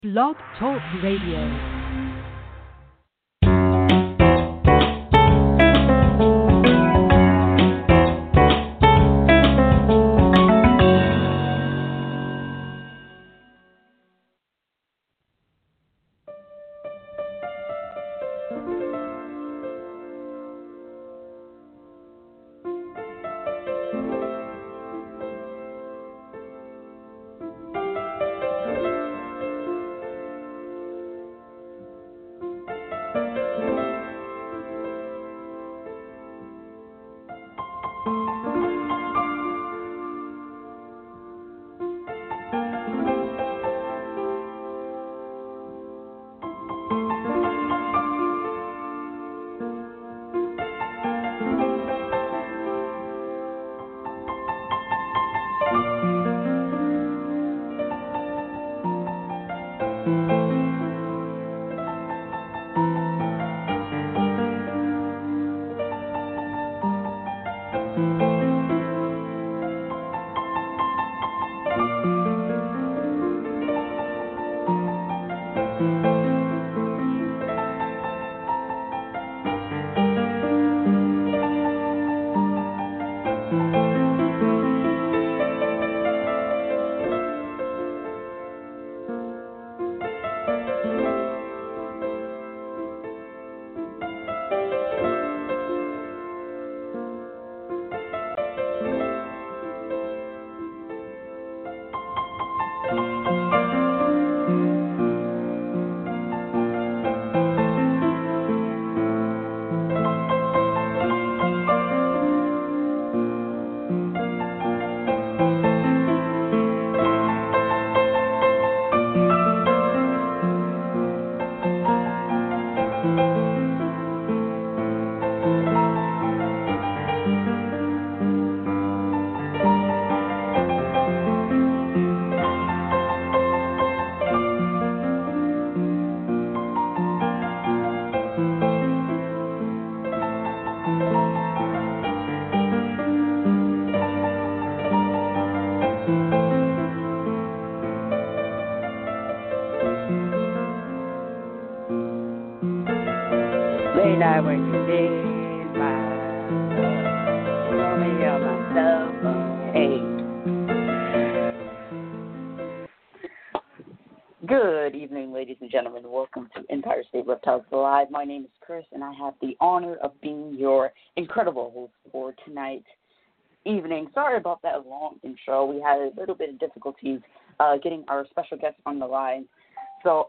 Blog Talk Radio. Good evening, ladies and gentlemen. Welcome to Empire State Reptiles Live. My name is Chris, and I have the honor of being your incredible host for tonight's evening. Sorry about that long intro. We had a little bit of difficulties getting our special guest on the line. So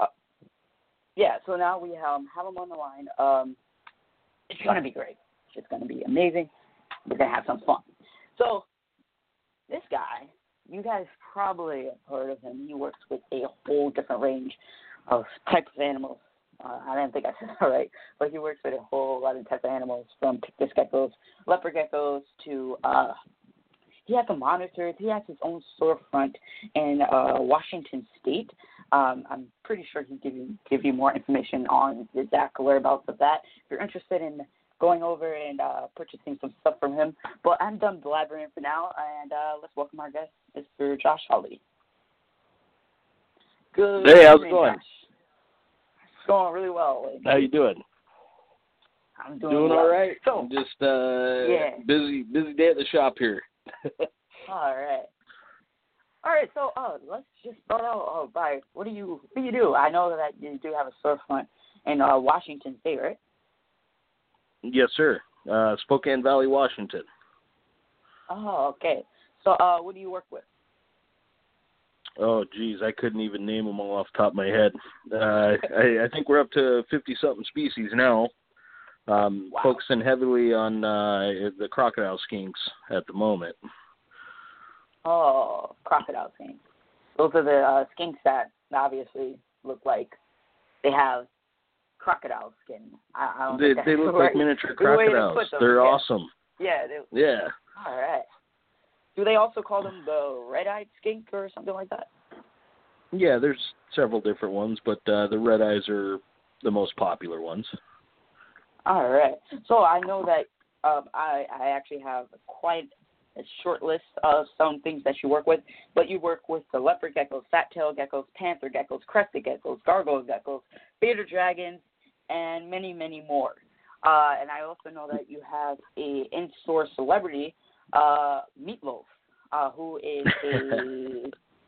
now we have him on the line. It's going to be great. It's going to be amazing. We're going to have some fun. So this guy, you guys probably have heard of him. He works with a whole different range of types of animals. I didn't think I said that right, but he works with a whole lot of types of animals, from pictus geckos, leopard geckos, to he has some monitors. He has his own storefront in Washington State. I'm pretty sure he'll give you more information on the exact whereabouts of that if you're interested in going over and purchasing some stuff from him. But I'm done blabbering for now, and let's welcome our guest, Mr. Josh Hawley. Good Hey, how's it evening, going? Josh. It's going really well. How you doing? I'm doing well. All right. So, Just busy day at the shop here. All right. So let's just start out by what do you do? I know that you do have a storefront in Washington State, right? Yes, sir. Spokane Valley, Washington. Oh, okay. So what do you work with? Oh, geez, I couldn't even name them all off the top of my head. I think we're up to 50-something species now. Wow. Focusing heavily on the crocodile skinks at the moment. Oh, crocodile skinks. Those are the skinks that obviously look like they have crocodile skin. I don't think they look like miniature crocodiles. They're awesome. Yeah. Yeah. All right. Do they also call them the red-eyed skink or something like that? Yeah, there's several different ones, but the red eyes are the most popular ones. All right. So I know that I actually have quite a short list of some things that you work with, but you work with the leopard geckos, fat-tailed geckos, panther geckos, crested geckos, gargoyle geckos, bearded dragons, and many, many more. And I also know that you have a in-store celebrity, Meatloaf, who is a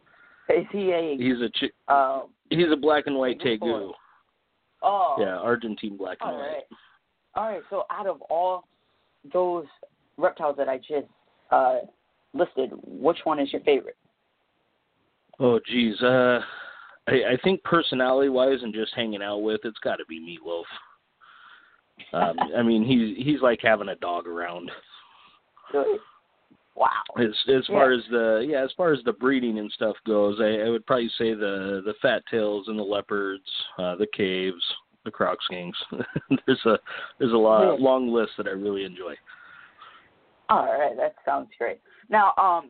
he's a black and white tegu. Oh, yeah, Argentine black and white. All right. So out of all those reptiles that I just listed, which one is your favorite? Oh, geez. I think personality-wise and just hanging out with, it's got to be Meatloaf. I mean, he's like having a dog around. Good. Wow. As far as the breeding and stuff goes, I would probably say the fat tails and the leopards, the caves, the croc skinks. there's a long list that I really enjoy. All right, that sounds great. Now,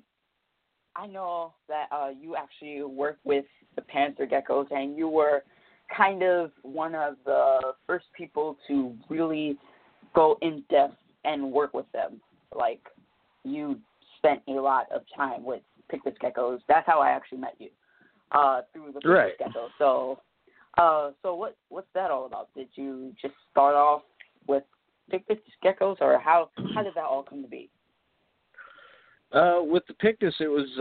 I know that you actually work with the panther geckos, and you were kind of one of the first people to really go in depth and work with them. Like, you spent a lot of time with Pictus geckos. That's how I actually met you, through the Pictus gecko. So what's that all about? Did you just start off with Pictus geckos, or how did that all come to be? With the Pictus, it was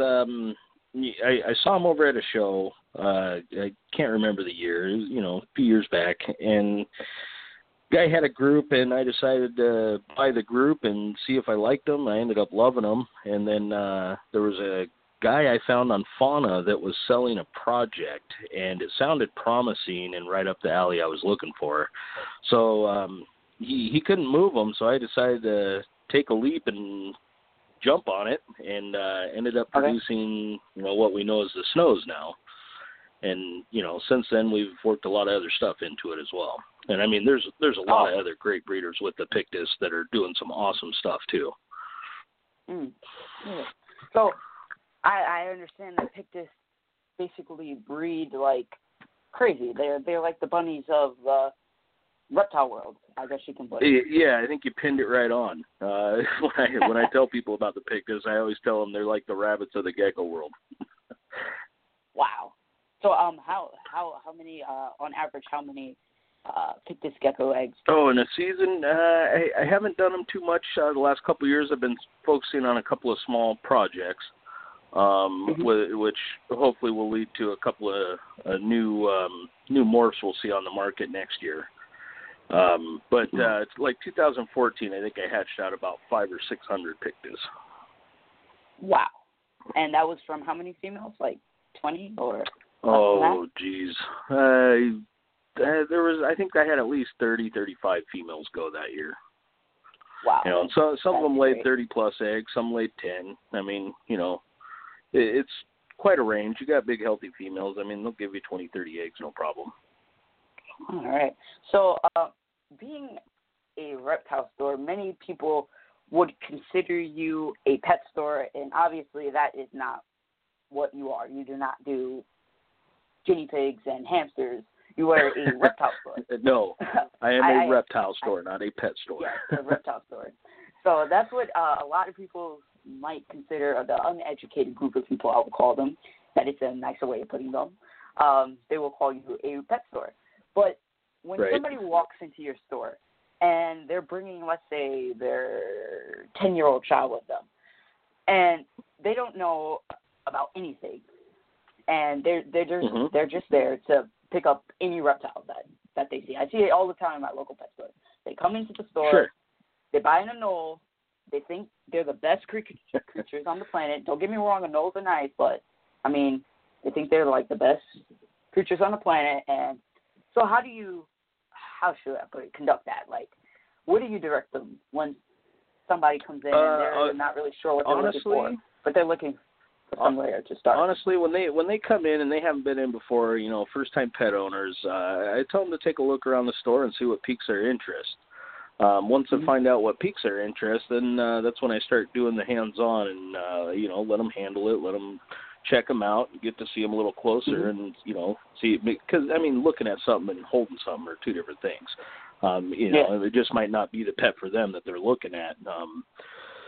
I saw him over at a show. I can't remember the year. It was, a few years back, and guy had a group, and I decided to buy the group and see if I liked them. I ended up loving them, and then there was a guy I found on Fauna that was selling a project, and it sounded promising and right up the alley I was looking for. So he couldn't move them, so I decided to take a leap and jump on it, and ended up producing what we know as the Snows now. And since then we've worked a lot of other stuff into it as well. And I mean, there's a lot of other great breeders with the Pictus that are doing some awesome stuff too. Yeah. So I understand that Pictus basically breed like crazy. They're like the bunnies of the reptile world, I guess you can put it. Yeah, I think you pinned it right on. When I tell people about the Pictus, I always tell them they're like the rabbits of the gecko world. Wow. So how many on average, how many Pictus gecko eggs? Oh, in a season, I haven't done them too much. The last couple of years, I've been focusing on a couple of small projects, which hopefully will lead to a couple of new morphs we'll see on the market next year. But it's like 2014, I think I hatched out about 500 or 600 Pictus. Wow. And that was from how many females? Like 20 or? Oh, geez. I think I had at least 30, 35 females go that year. Wow. And some of them laid 30 plus eggs, some laid 10. I mean, it's quite a range. You got big, healthy females. I mean, they'll give you 20, 30 eggs, no problem. All right. So, being a reptile store, many people would consider you a pet store, and obviously that is not what you are. You do not do guinea pigs and hamsters. You are a reptile store. No, I am a reptile store, not a pet store. Yes, a reptile store. So that's what a lot of people might consider the uneducated group of people, I would call them. That is a nicer way of putting them. They will call you a pet store. But when somebody walks into your store and they're bringing, let's say, their 10-year-old child with them, and they don't know about anything, and they're just there to pick up any reptile that they see. I see it all the time at my local pet store. They come into the store, they buy an anole, they think they're the best creatures on the planet. Don't get me wrong, anoles are nice, but, I mean, they think they're like the best creatures on the planet. And so how should I put it, conduct that? Like, where do you direct them when somebody comes in and they're not really sure what they're looking for, but they're looking for somewhere to start? Honestly, when they come in and they haven't been in before, first-time pet owners, I tell them to take a look around the store and see what piques their interest. Once I find out what piques their interest, then that's when I start doing the hands-on and, let them handle it, let them check them out, get to see them a little closer and, see, because, I mean, looking at something and holding something are two different things. It just might not be the pet for them that they're looking at.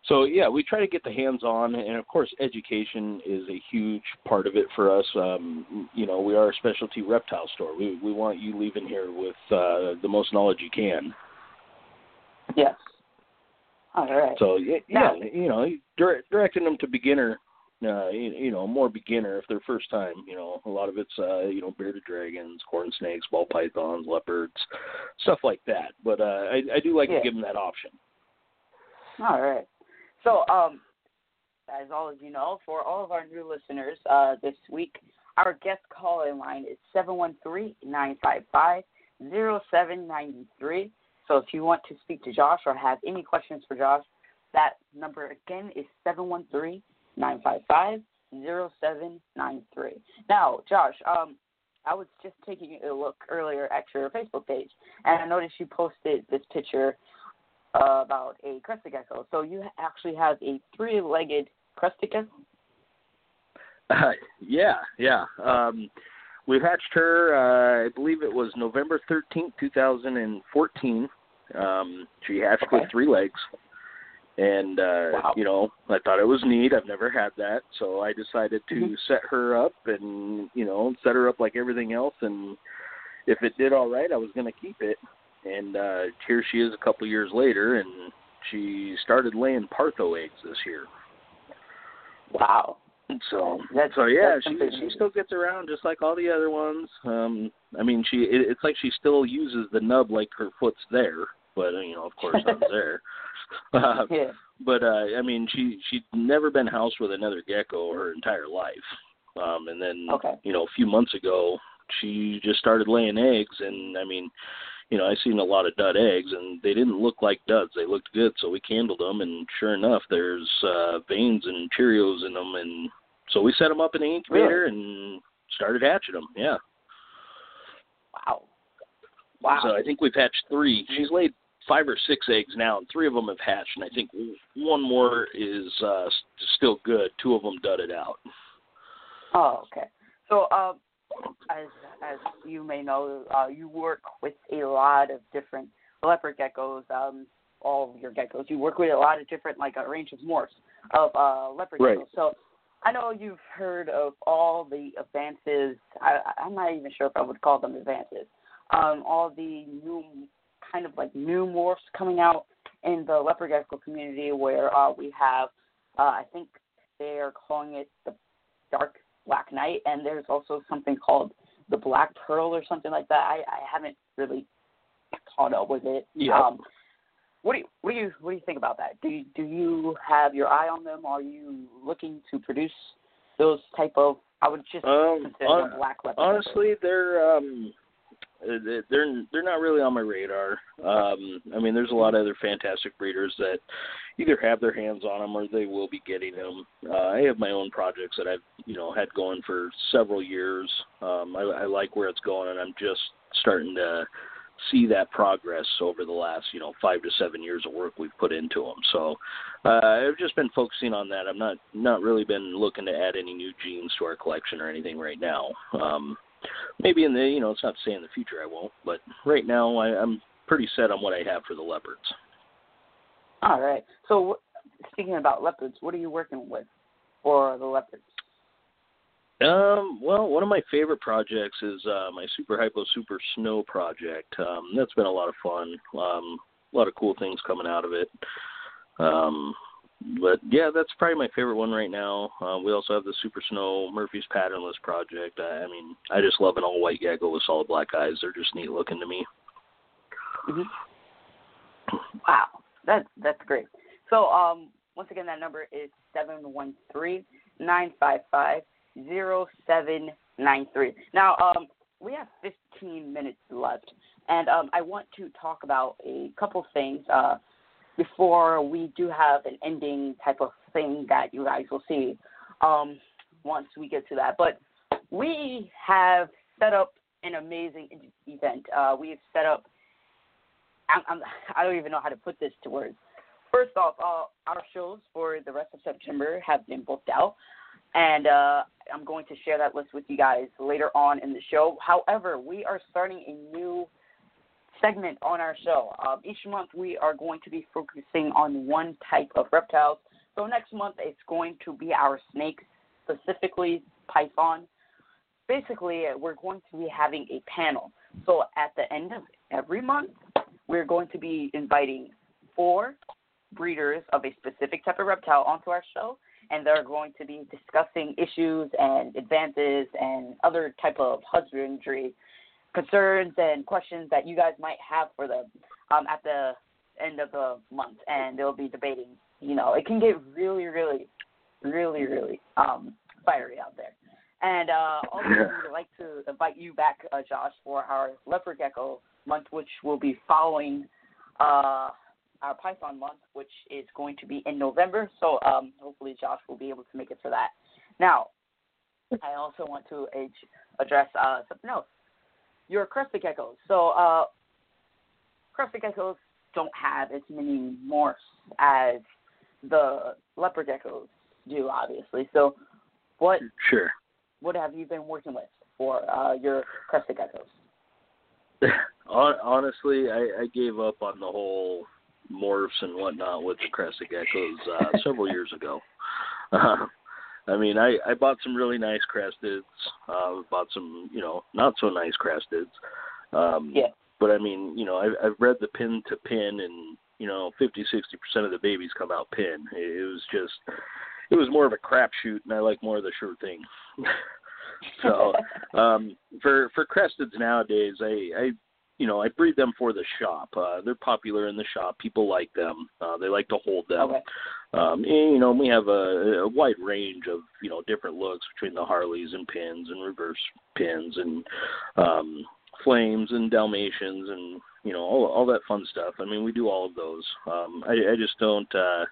So, yeah, we try to get the hands-on, and, of course, education is a huge part of it for us. We are a specialty reptile store. We want you leaving here with the most knowledge you can. Yes. All right. So, directing them to beginner, more beginner if they're first time. A lot of it's, bearded dragons, corn snakes, ball pythons, leopards, stuff like that. But I do like to give them that option. All right. So, as all of you know, for all of our new listeners this week, our guest call-in line is 713-955-0793. So if you want to speak to Josh or have any questions for Josh, that number again is 713-955-0793. Now, Josh, I was just taking a look earlier at your Facebook page, and I noticed you posted this picture about a crested gecko. So you actually have a 3-legged crested gecko? Yeah. We hatched her, I believe it was November 13th, 2014. She hatched with 3 legs. And, wow. I thought it was neat. I've never had that. So I decided to set her up and, set her up like everything else. And if it did all right, I was going to keep it. And here she is a couple years later, and she started laying Partho eggs this year. Wow. So that's she still gets around just like all the other ones. It's like she still uses the nub like her foot's there, but of course not there. Yeah. But she'd never been housed with another gecko her entire life. And then a few months ago, she just started laying eggs, and I seen a lot of dud eggs, and they didn't look like duds. They looked good, so we candled them, and sure enough, there's veins and Cheerios in them, and so we set them up in the incubator and started hatching them. Yeah. Wow. So I think we've hatched 3. She's laid 5 or 6 eggs now, and 3 of them have hatched, and I think one more is still good. 2 of them dudded out. Oh, okay. So, as you may know, you work with a lot of different leopard geckos, all of your geckos. You work with a lot of different, like a range of morphs of leopard geckos. So I know you've heard of all the advances. I'm not even sure if I would call them advances. All the new morphs coming out in the leopard gecko community where we have, I think they are calling it the dark Black Knight, and there's also something called the Black Pearl or something like that. I haven't really caught up with it. Yeah. What do you think about that? Do you have your eye on them? Are you looking to produce those type of? I would just consider them black leopard. Honestly, they're not really on my radar. There's a lot of other fantastic breeders that either have their hands on them or they will be getting them. I have my own projects that I've had going for several years. I like where it's going, and I'm just starting to see that progress over the last 5 to 7 years of work we've put into them. So I've just been focusing on that. I'm not really been looking to add any new genes to our collection or anything right now. Maybe in the, it's not to say in the future I won't, but right now I'm pretty set on what I have for the leopards. All right. So speaking about leopards, what are you working with for the leopards? Well, one of my favorite projects is my Super Hypo Super Snow project. That's been a lot of fun. A lot of cool things coming out of it. But, yeah, that's probably my favorite one right now. We also have the Super Snow Murphy's Patternless project. I just love an all-white gecko with solid black eyes. They're just neat looking to me. Mm-hmm. Wow, that's great. So, once again, that number is 713-955-0793. Now, we have 15 minutes left, and I want to talk about a couple things before we do have an ending type of thing that you guys will see once we get to that. But we have set up an amazing event. We have set up, I don't even know how to put this to words. First off, our shows for the rest of September have been booked out, and I'm going to share that list with you guys later on in the show. However, we are starting a new segment on our show. Each month we are going to be focusing on one type of reptiles. So next month it's going to be our snakes, specifically python. Basically, we're going to be having a panel. So at the end of every month, we're going to be inviting 4 breeders of a specific type of reptile onto our show, and they're going to be discussing issues and advances and other type of husbandry concerns and questions that you guys might have for them at the end of the month, and they'll be debating. You know, it can get really, really, really, really fiery out there. And also, we would like to invite you back, Josh, for our leopard gecko month, which will be following our python month, which is going to be in November. So hopefully Josh will be able to make it for that. Now, I also want to address something else. Your crested geckos. So crested geckos don't have as many morphs as the leopard geckos do, obviously. So what have you been working with for your crested geckos? Honestly, I gave up on the whole morphs and whatnot with the crested geckos several years ago. I mean, I bought some really nice cresteds, bought some, not so nice cresteds. But I mean, I've bred the pin to pin, and 50-60% of the babies come out pin. It was more of a crapshoot, and I like more of the sure thing. So for cresteds nowadays, I breed them for the shop. They're popular in the shop. People like them. They like to hold them. Okay. And, we have a wide range of, different looks between the Harleys and pins and reverse pins and flames and Dalmatians and, all that fun stuff. I mean, we do all of those. I just don't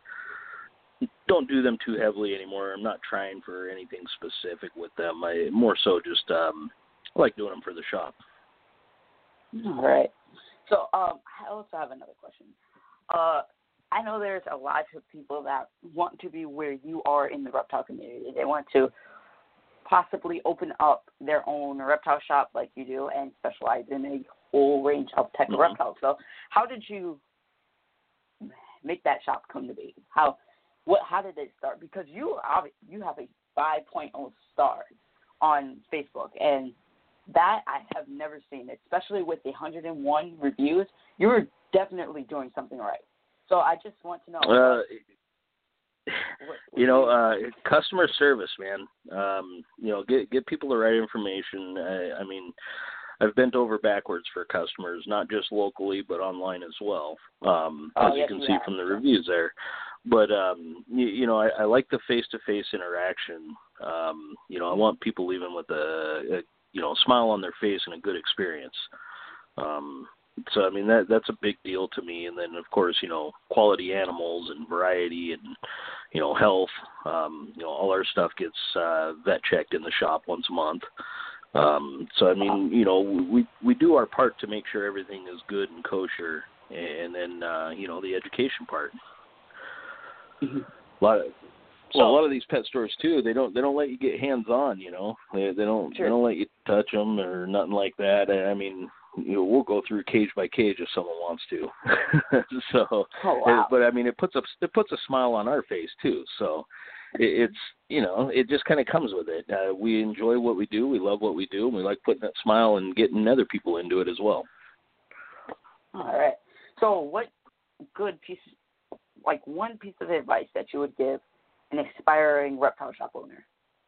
do them too heavily anymore. I'm not trying for anything specific with them. I more so just like doing them for the shop. All right. So I also have another question. I know there's a lot of people that want to be where you are in the reptile community. They want to possibly open up their own reptile shop like you do and specialize in a whole range of type of reptiles. So how did you make that shop come to be? How did it start? Because you have a 5.0 star on Facebook, and that I have never seen, especially with the 101 reviews. You were definitely doing something right. So I just want to know. Customer service, man. Get people the right information. I mean, I've bent over backwards for customers, not just locally, but online as well, as you can see from the reviews there. But, I like the face-to-face interaction. I want people leaving with a smile on their face and a good experience. So, I mean, that's a big deal to me. And then, of course, quality animals and variety and, health. All our stuff gets vet checked in the shop once a month. So, I mean, we do our part to make sure everything is good and kosher. And then, the education part. Mm-hmm. A lot of these pet stores too. They don't let you get hands on. They don't let you touch them or nothing like that. I mean, we'll go through cage by cage if someone wants to. So, but I mean, it puts a smile on our face too. So, it just kind of comes with it. We enjoy what we do. We love what we do, and we like putting that smile and getting other people into it as well. All right. So, what good one piece of advice that you would give an aspiring reptile shop owner?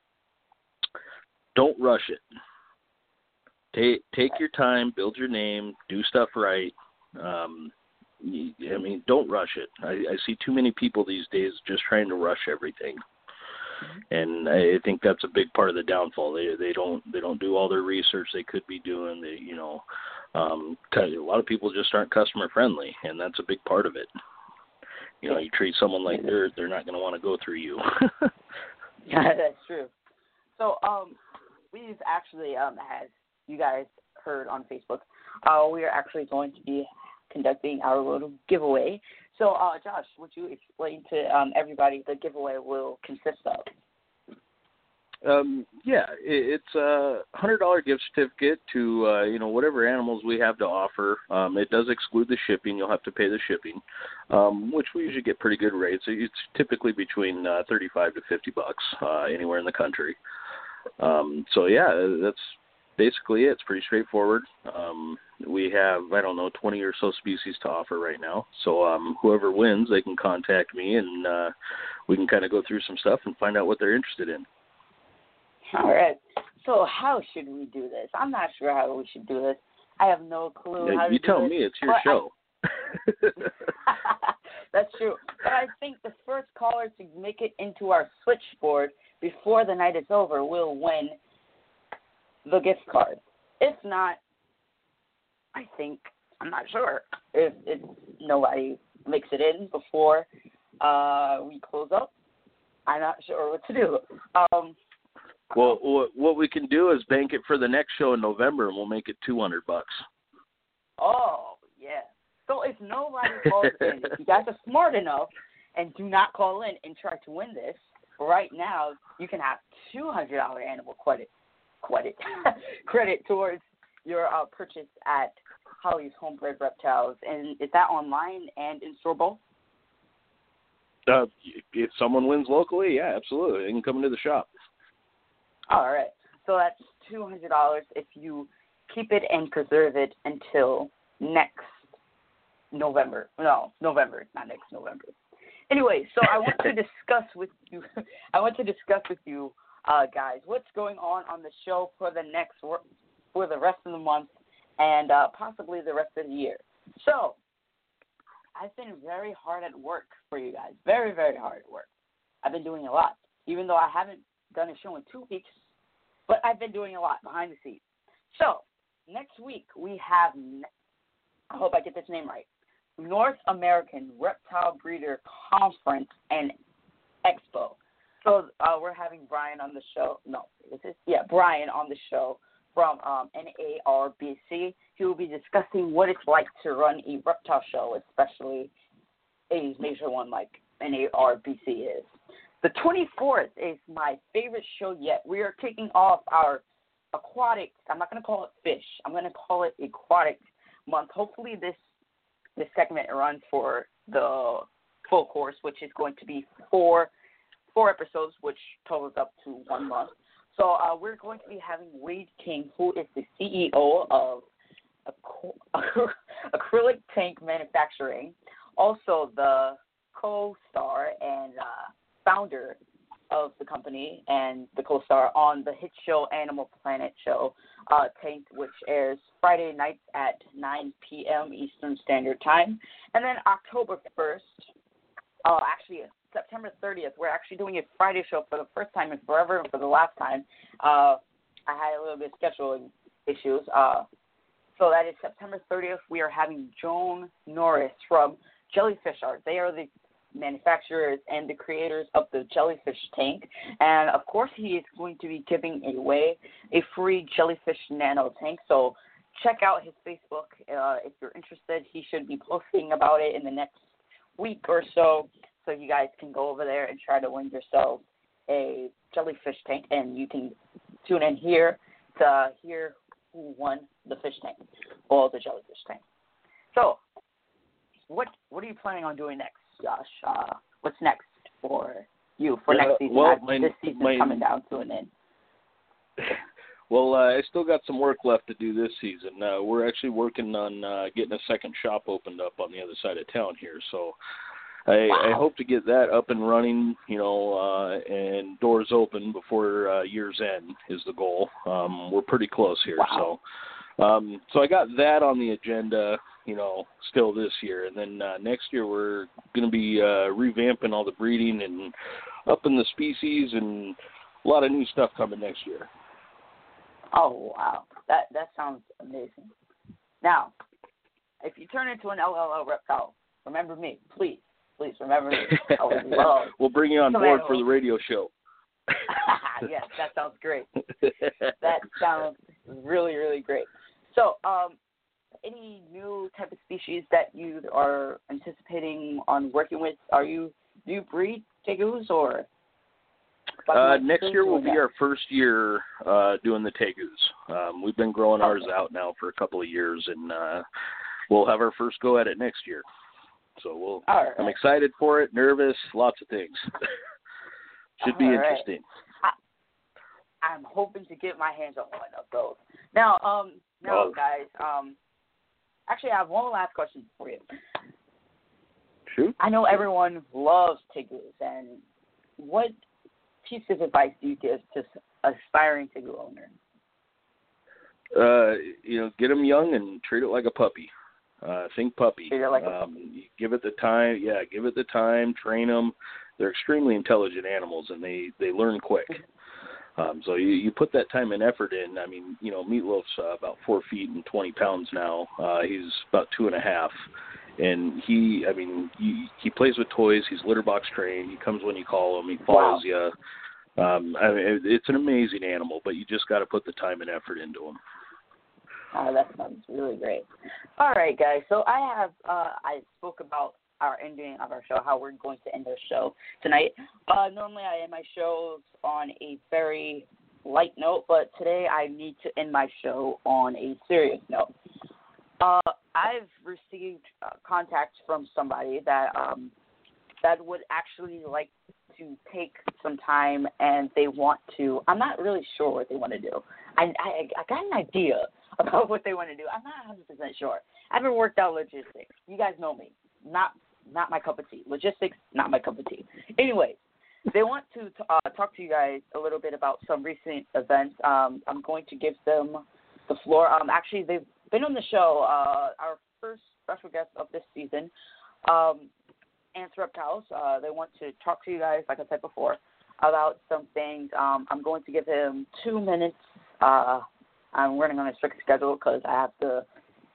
Don't rush it. Take your time, build your name, do stuff right. I mean, don't rush it. I see too many people these days just trying to rush everything, and I think that's a big part of the downfall. They don't do all their research they could be doing. A lot of people just aren't customer friendly, and that's a big part of it. You treat someone like they're not going to want to go through you. That's true. So we've actually, as you guys heard on Facebook, we are actually going to be conducting our little giveaway. So, Josh, would you explain to everybody the giveaway will consist of? It's a $100 gift certificate to whatever animals we have to offer. It does exclude the shipping. You'll have to pay the shipping, which we usually get pretty good rates. It's typically between $35 to $50 anywhere in the country. That's basically it. It's pretty straightforward. We have 20 or so species to offer right now. So whoever wins, they can contact me, and we can kind of go through some stuff and find out what they're interested in. All right. So how should we do this? I'm not sure how we should do this. I have no clue how to do this. You tell me. It's your show. That's true. But I think the first caller to make it into our switchboard before the night is over will win the gift card. If not, I'm not sure. If nobody makes it in before we close up, I'm not sure what to do. Well, what we can do is bank it for the next show in November, and we'll make it $200. Oh, yeah. So if nobody calls in, if you guys are smart enough and do not call in and try to win this, right now you can have $200 animal credit towards your purchase at Holly's Homebred Reptiles. And is that online and in store both? If someone wins locally, yeah, absolutely. They can come into the shop. All right. So that's $200 if you keep it and preserve it until next November. No, November, not next November. Anyway, so I want to discuss with you. Guys, what's going on the show for the rest of the month and possibly the rest of the year. So I've been very hard at work for you guys. Very, very hard at work. I've been doing a lot, even though I haven't done a show in 2 weeks, but I've been doing a lot behind the scenes. So next week we have, I hope I get this name right, North American Reptile Breeder Conference and Expo. So we're having Brian on the show. Brian on the show from NARBC. He will be discussing what it's like to run a reptile show, especially a major one like NARBC is. The 24th is my favorite show yet. We are kicking off our aquatic, I'm not going to call it fish, I'm going to call it aquatic month. Hopefully this segment runs for the full course, which is going to be four episodes, which totals up to 1 month. So we're going to be having Wade King, who is the CEO of Acrylic Tank Manufacturing, also the co-star and founder of the company and the co-star on the hit show Animal Planet show, Tanked, which airs Friday nights at 9 p.m. Eastern Standard Time. And then October 1st, September 30th, we're actually doing a Friday show for the first time in forever and for the last time. I had a little bit of scheduling issues. So that is September 30th. We are having Joan Norris from Jellyfish Art. They are the manufacturers and the creators of the Jellyfish Tank. And, of course, he is going to be giving away a free Jellyfish Nano Tank. So check out his Facebook if you're interested. He should be posting about it in the next week or so you guys can go over there and try to win yourself a Jellyfish Tank. And you can tune in here to hear who won the fish tank or the Jellyfish Tank. So what are you planning on doing next, Josh? What's next for you for next season? This season's coming down to an end. Well, I still got some work left to do this season. We're actually working on getting a second shop opened up on the other side of town here. So I hope to get that up and running, and doors open before year's end is the goal. We're pretty close here. Wow. So I got that on the agenda, still this year. And then next year we're going to be revamping all the breeding and upping the species and a lot of new stuff coming next year. Oh, wow. That sounds amazing. Now, if you turn into an LLL reptile, remember me, please. Please remember me. I would love We'll bring you on board for the radio show. Yes, that sounds great. That sounds really, really great. So, any new type of species that you are anticipating on working with? Do you breed tegus or? Next year will be our first year doing the Tegus. We've been growing ours out now for a couple of years, and we'll have our first go at it next year. So I'm excited for it, nervous, lots of things. Should be interesting. I'm hoping to get my hands on one of those. Now, guys, actually, I have one last question for you. Shoot. I know everyone loves Tegus, and what piece of advice do you give to aspiring Tegu owner? Get them young and treat it like a puppy. Think puppy. Treat it like a puppy. Give it the time. Yeah, give it the time. Train them. They're extremely intelligent animals, and they learn quick. So you put that time and effort in. I mean, Meatloaf's about 4 feet and 20 pounds now. He's about 2.5. And he plays with toys. He's litter box trained. He comes when you call him. He follows you. It's an amazing animal, but you just got to put the time and effort into him. Oh, that sounds really great. All right, guys. So I spoke about our ending of our show, how we're going to end our show tonight. Normally I end my shows on a very light note, but today I need to end my show on a serious note. I've received contacts from somebody that would actually like to take some time, and they want to. I'm not really sure what they want to do. I got an idea about what they want to do. I'm not 100% sure. I haven't worked out logistics. You guys know me. Not my cup of tea. Logistics, not my cup of tea. Anyway, they want to talk to you guys a little bit about some recent events. I'm going to give them the floor. Actually, they've been on the show. Our first special guest of this season, Ants Reptiles. They want to talk to you guys, like I said before, about some things. I'm going to give him 2 minutes. I'm running on a strict schedule because I have to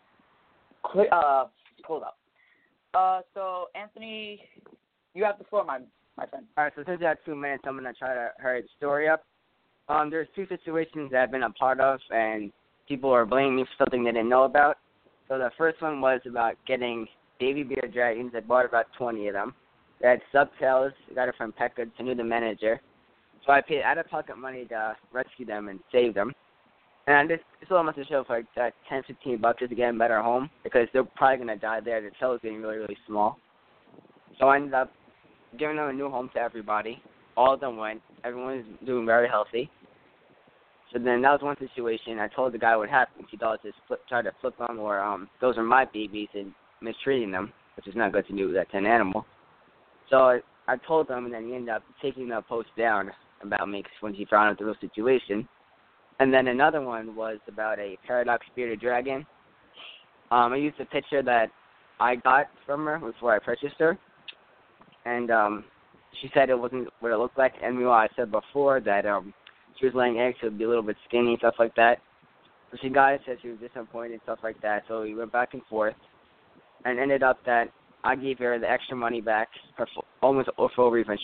hold up. So, Anthony, you have the floor, my friend. All right, so since I have 2 minutes, I'm going to try to hurry the story up. There's 2 situations that I've been a part of, and people are blaming me for something they didn't know about. So the first one was about getting baby bear dragons. I bought about 20 of them. They had subtails. I got it from Pet Goods. I knew the manager. So I paid out-of-pocket money to rescue them and save them. And this sold them at the show for like $10-15 just to get them better home because they're probably going to die there. The tail is getting really, really small. So I ended up giving them a new home to everybody. All of them went. Everyone is doing very healthy. So then that was one situation. I told the guy what happened. He thought I just tried to flip them or those are my babies and mistreating them, which is not good to do that to an animal. So I told him, and then he ended up taking the post down about me when he found out the real situation. And then another one was about a paradox bearded dragon. I used a picture that I got from her before I purchased her. And she said it wasn't what it looked like. And meanwhile, I said before that she was laying eggs, so it would be a little bit skinny and stuff like that. So she got it, said she was disappointed and stuff like that. So we went back and forth. And ended up that I gave her the extra money back, almost a full refund.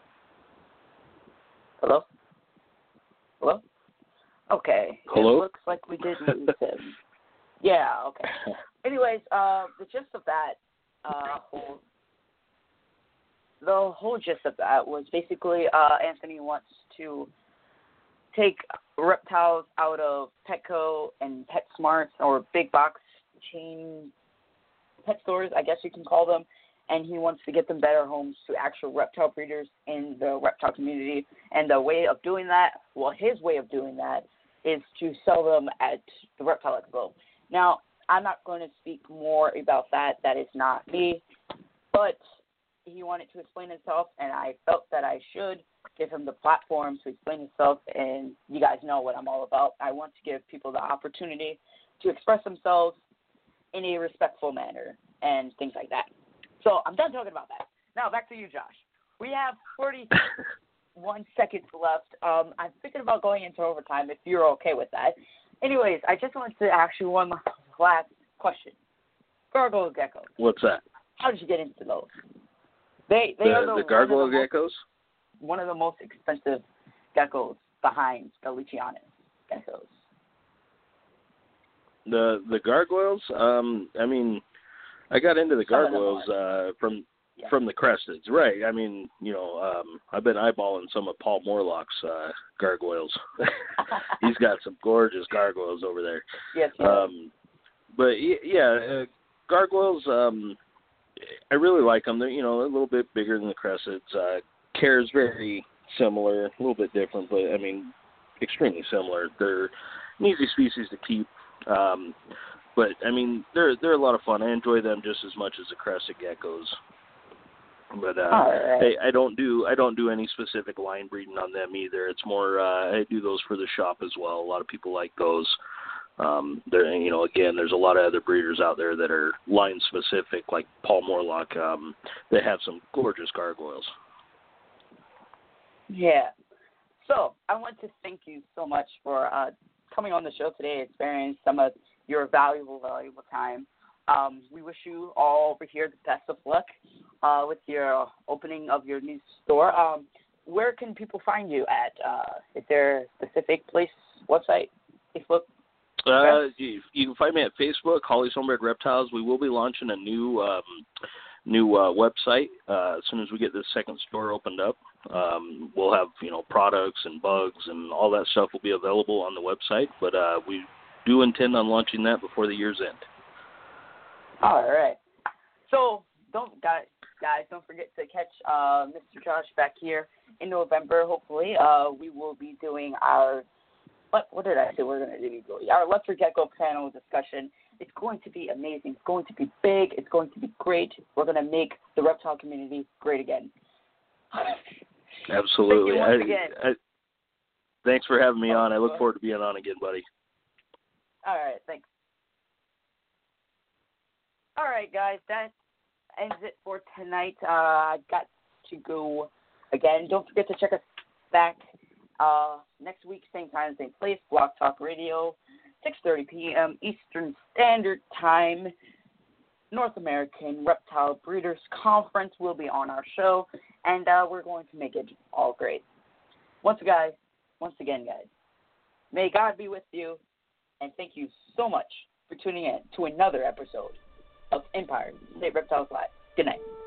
Hello? Hello? Okay. Hello? It looks like we did lose him. Yeah, okay. Anyways, the gist of that, the whole gist of that was basically Anthony wants to take reptiles out of Petco and PetSmart or big box chain pet stores, I guess you can call them, and he wants to get them better homes to actual reptile breeders in the reptile community. And the way of doing that, well, his way of doing that is to sell them at the Reptile Expo. Now, I'm not going to speak more about that. That is not me. But he wanted to explain himself, and I felt that I should give him the platform to explain himself, and you guys know what I'm all about. I want to give people the opportunity to express themselves in a respectful manner and things like that. So I'm done talking about that. Now, back to you, Josh. We have 41 seconds left. I'm thinking about going into overtime if you're okay with that. Anyways, I just wanted to ask you one last question. Gargoyle geckos. What's that? How did you get into those? They are the gargoyle geckos? One of the most expensive geckos behind the Leachianus geckos. The gargoyles, I got into the gargoyles from from the cresteds, right? I mean, I've been eyeballing some of Paul Morlock's gargoyles. He's got some gorgeous gargoyles over there. Yes. But gargoyles. I really like them. They're a little bit bigger than the cresteds. Care is very similar, a little bit different, but I mean, extremely similar. They're an easy species to keep. But I mean, they're a lot of fun. I enjoy them just as much as the crested geckos. But right. I don't do any specific line breeding on them either. It's more I do those for the shop as well. A lot of people like those. Again, there's a lot of other breeders out there that are line specific, like Paul Morlock. They have some gorgeous gargoyles. Yeah. So I want to thank you so much for coming on the show today, and sparing some of your valuable time. We wish you all over here the best of luck with your opening of your new store. Where can people find you at? Is there a specific place, website, Facebook? You can find me at Facebook, Holly's Homebred Reptiles. We will be launching a new website as soon as we get this second store opened up. We'll have products and bugs and all that stuff will be available on the website. But we do intend on launching that before the year's end. All right. So guys, don't forget to catch Mr. Josh back here in November. Hopefully, we will be doing our what did I say we're going to do? Our Electric Gecko panel discussion. It's going to be amazing. It's going to be big. It's going to be great. We're going to make the reptile community great again. Absolutely. Thank you once again. Thanks for having me on. I look forward to being on again, buddy. All right. Thanks. All right, guys. That ends it for tonight. I've got to go again. Don't forget to check us back next week, same time, same place, Blog Talk Radio, 6:30 p.m. Eastern Standard Time. North American Reptile Breeders Conference will be on our show, and we're going to make it all great. Once again, guys, may God be with you, and thank you so much for tuning in to another episode of Empire State Reptiles Live. Good night.